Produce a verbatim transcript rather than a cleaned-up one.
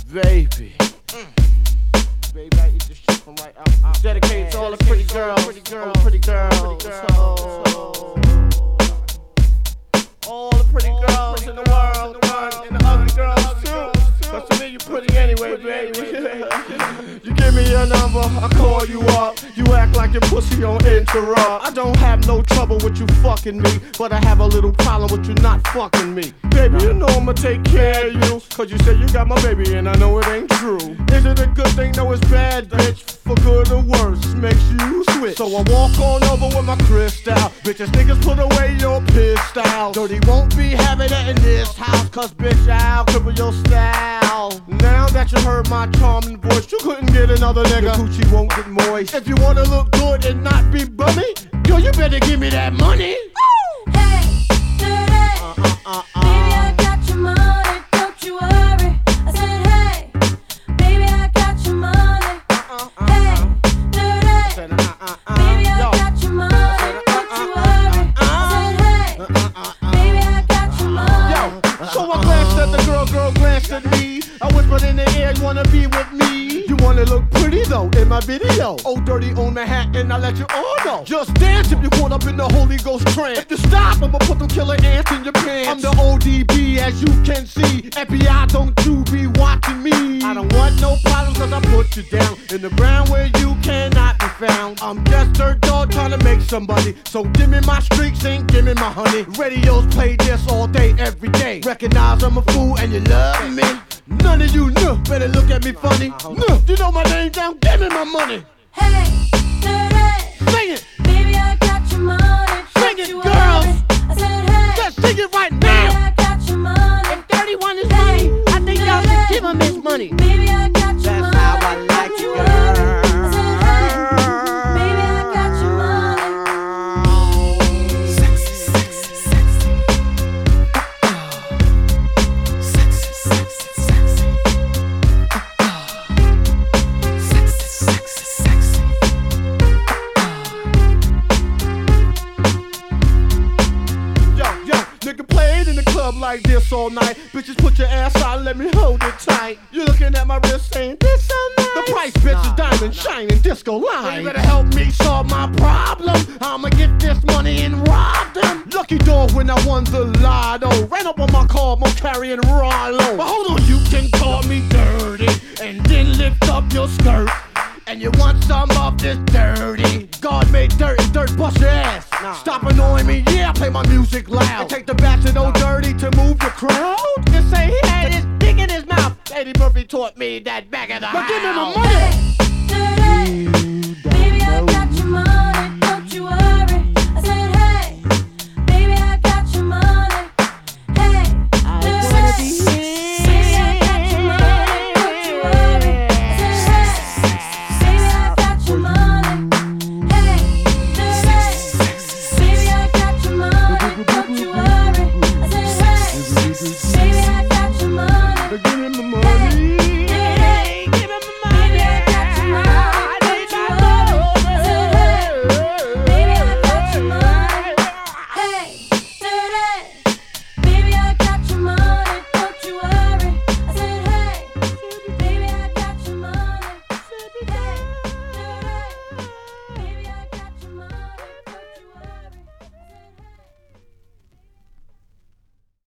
baby. Mm. Baby, I eat this shit from right out. out Dedicated to all the pretty girls, pretty girls, pretty girls, pretty girls. Oh. All the pretty all girls pretty in the world, world, and the ugly girls too. Cause to me you pretty anyway, baby. You give me your number, I call you up. You act like your pussy on interrupt. I don't have no trouble with you fucking me, but I have a little problem with you not fucking me. Baby, you know I'ma take care of you, cause you say you got my baby and I know it ain't true. Is it a good thing? No, it's bad, bitch. For good or worse, makes you switch. So I walk on over with my crystal. Bitches, niggas, put away your pistol. Dirty won't be having it in this house, cause bitch, I'll cripple your style. Now that you heard my charming voice, you couldn't get another nigga. Your coochie won't get moist. If you wanna look good and not be bummy, yo, you better give me that money. Ooh. Hey, dirty. Uh, uh, uh, uh. Baby, I got your money, don't you worry. I said, hey, baby, I got your money. Uh, uh, hey, dirty. Said, uh, uh, uh. Baby, I yo. got your money, don't you worry. I said, hey, uh, uh, uh. baby, I got your money. Yo, so I glanced at the girl, girl glanced at me. I whispered in the air, you wanna be with me? You wanna look pretty though in my video. Oh, dirty on Manhattan, I let you all know. Just dance if you caught up in the Holy Ghost trance. If you stop, I'ma put them killer ants in your pants. I'm the O D B, as you can see. F B I, don't you be watching me. I don't want no problems cause I put you down in the ground where you cannot be found. I'm just dirt dog trying to make somebody. So give me my streaks and give me my honey. Radios play this all day, every day. Recognize I'm a fool and you love me. None of you know, better look at me funny. No, you know my name down, give me my money. Hey, dirty. Sing it. Baby, I got your money. Sing it, girls. I said, hey. Just sing it right Baby, now. I got your money. If thirty-one is Hey, money, I think y'all should give him his money. Baby, I got your That's money. how I like Don't you, you girl. worry. I said, hey. Baby, I got your money. Sexy, sexy, sexy. Sexy, sexy, sexy. Sexy, sexy, sexy. Yo, yo, nigga played in the club like this all night. Bitches, put your ass out, let me hold it tight. You looking at my wrist saying, this so nice. The price, bitch, is diamond, shining, disco line. Well, you better help me solve my problem. I'ma get this money and rob them. Lucky dog when I won the lotto. Ran up on my car, I'm carrying Rollo. But hold on, you can call me dirty and then lift up your skirt. And you want some of this dirty? God made dirt and dirt bust your ass. Nah. Stop annoying me, yeah, I play my music loud. And take the back to no dirty to move the crowd. Just say he had his dick in his mouth. Eddie Murphy taught me that back of the house. But give me my money. Hey, dirty. Baby, I got your money.